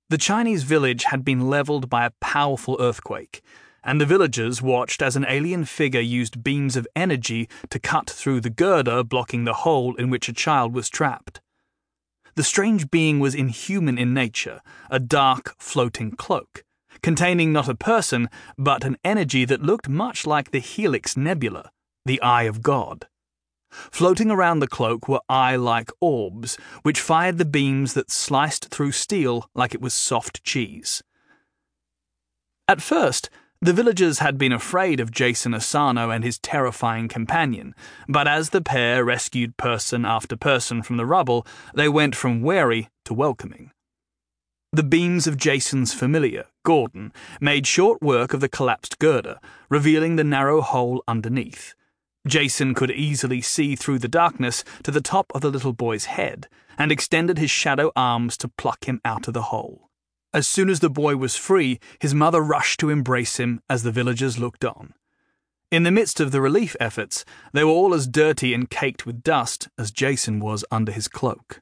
The Chinese village had been leveled by a powerful earthquake, and the villagers watched as an alien figure used beams of energy to cut through the girder blocking the hole in which a child was trapped. The strange being was inhuman in nature, a dark, floating cloak, containing not a person, but an energy that looked much like the Helix Nebula, the Eye of God. Floating around the cloak were eye-like orbs, which fired the beams that sliced through steel like it was soft cheese. At first, the villagers had been afraid of Jason Asano and his terrifying companion, but as the pair rescued person after person from the rubble, they went from wary to welcoming. The beams of Jason's familiar, Gordon, made short work of the collapsed girder, revealing the narrow hole underneath. Jason could easily see through the darkness to the top of the little boy's head, and extended his shadow arms to pluck him out of the hole. As soon as the boy was free, his mother rushed to embrace him as the villagers looked on. In the midst of the relief efforts, they were all as dirty and caked with dust as Jason was under his cloak.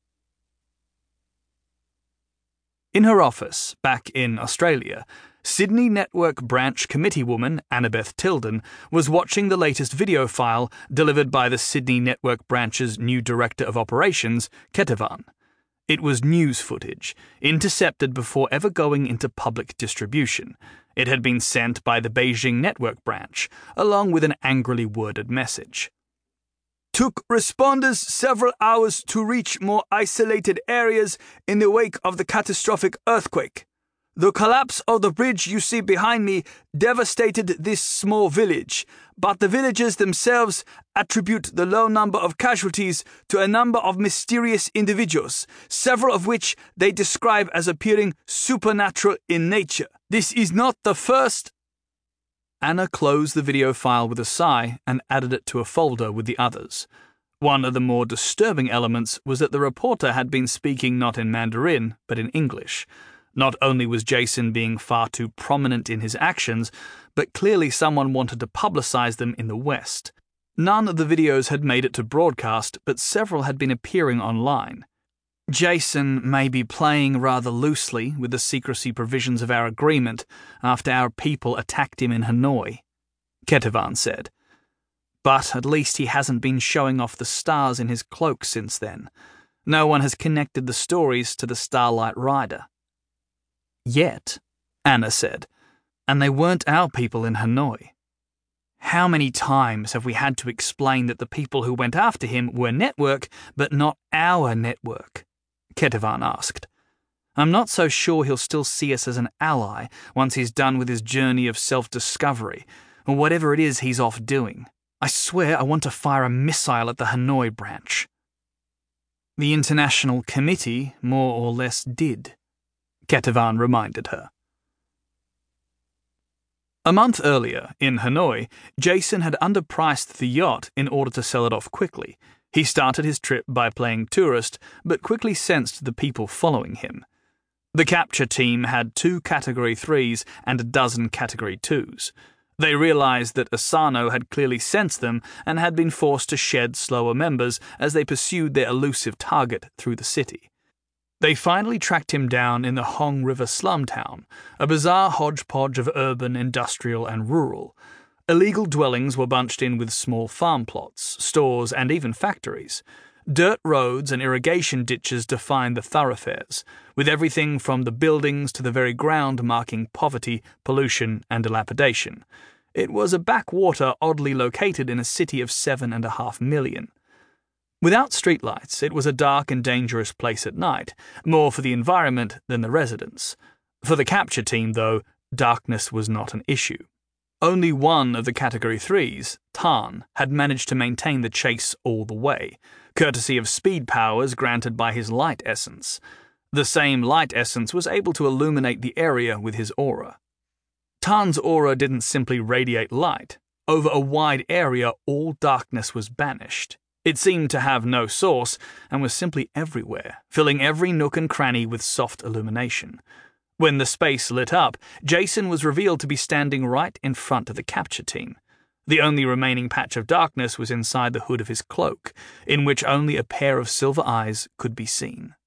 In her office, back in Australia, Sydney Network Branch Committee woman Annabeth Tilden was watching the latest video file delivered by the Sydney Network Branch's new Director of Operations, Ketavan. It was news footage, intercepted before ever going into public distribution. It had been sent by the Beijing Network Branch, along with an angrily worded message. Took responders several hours to reach more isolated areas in the wake of the catastrophic earthquake. The collapse of the bridge you see behind me devastated this small village, but the villagers themselves attribute the low number of casualties to a number of mysterious individuals, several of which they describe as appearing supernatural in nature. This is not the first. Anna closed the video file with a sigh and added it to a folder with the others. One of the more disturbing elements was that the reporter had been speaking not in Mandarin, but in English. Not only was Jason being far too prominent in his actions, but clearly someone wanted to publicize them in the West. None of the videos had made it to broadcast, but several had been appearing online. Jason may be playing rather loosely with the secrecy provisions of our agreement after our people attacked him in Hanoi, Ketavan said. But at least he hasn't been showing off the stars in his cloak since then. No one has connected the stories to the Starlight Rider. Yet, Anna said, and they weren't our people in Hanoi. How many times have we had to explain that the people who went after him were network, but not our network? Ketavan asked. I'm not so sure he'll still see us as an ally once he's done with his journey of self-discovery, or whatever it is he's off doing. I swear I want to fire a missile at the Hanoi branch. The International Committee more or less did, Ketavan reminded her. A month earlier, in Hanoi, Jason had underpriced the yacht in order to sell it off quickly. He started his trip by playing tourist, but quickly sensed the people following him. The capture team had 2 Category 3s and a dozen Category 2s. They realized that Asano had clearly sensed them and had been forced to shed slower members as they pursued their elusive target through the city. They finally tracked him down in the Hong River slum town, a bizarre hodgepodge of urban, industrial, and rural. Illegal dwellings were bunched in with small farm plots, stores, and even factories. Dirt roads and irrigation ditches defined the thoroughfares, with everything from the buildings to the very ground marking poverty, pollution, and dilapidation. It was a backwater oddly located in a city of 7.5 million. Without streetlights, it was a dark and dangerous place at night, more for the environment than the residents. For the capture team, though, darkness was not an issue. Only one of the Category 3s, Tan, had managed to maintain the chase all the way, courtesy of speed powers granted by his light essence. The same light essence was able to illuminate the area with his aura. Tan's aura didn't simply radiate light. Over a wide area, all darkness was banished. It seemed to have no source and was simply everywhere, filling every nook and cranny with soft illumination. When the space lit up, Jason was revealed to be standing right in front of the capture team. The only remaining patch of darkness was inside the hood of his cloak, in which only a pair of silver eyes could be seen.